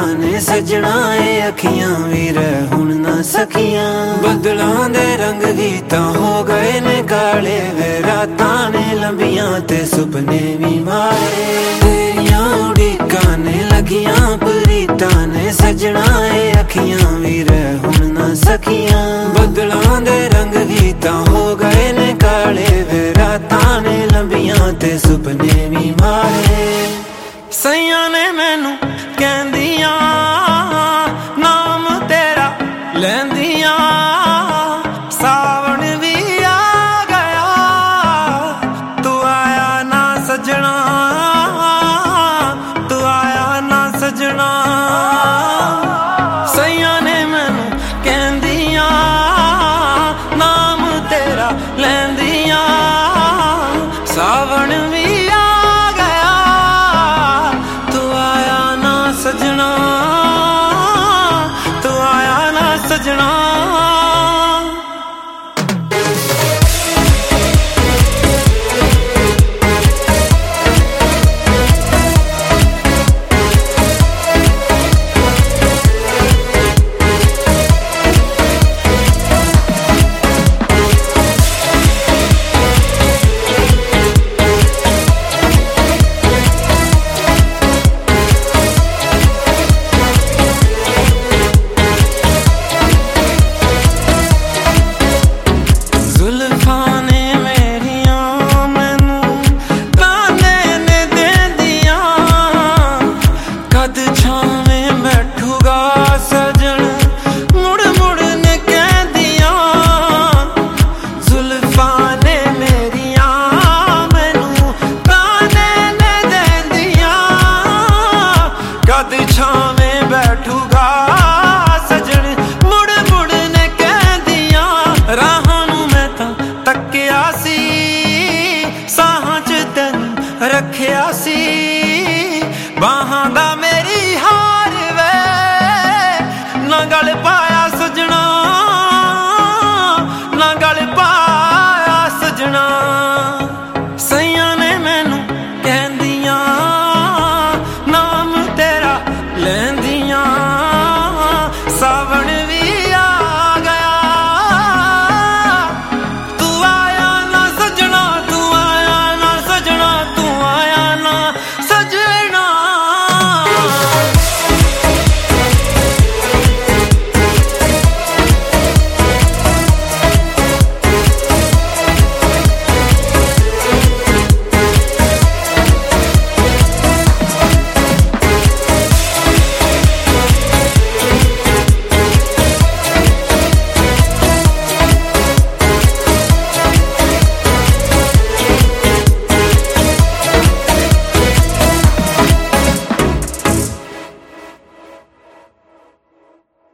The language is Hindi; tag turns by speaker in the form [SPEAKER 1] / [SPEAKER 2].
[SPEAKER 1] ने सजना ए अखियां भी रह हुण ना सखियां। बदलां दे रंग गीता हो गए ने काले वे रातां ने लंबियां ते सुपने भी मारे। तेरियां उड़ीकां ने लगियां प्रीतां ने सजना ए अखियां भी रह हुण ना सखियां। बदलां दे रंग गीता हो गए ने काले वे रातां ने लंबियां ते सुपने भी मारे। सैया ने मैनू कहंदियां नाम तेरा लैंदियां, सावन भी आ गया तू आया ना सजना, तू आया ना सजना। सैया ने मैनू कहंदियां नाम तेरा लैंदियां, सावन भी सजना, तू आया ना सजना। छावें बैठूगा सजन मुड़ मुड़ ने कहदियां, राहां नू मैं तां तक्किया सी, साहां च तैनू रखिया सी। बाहां दा मेरी हार वे ना गल पाया सजना, ना गल पाया सजना।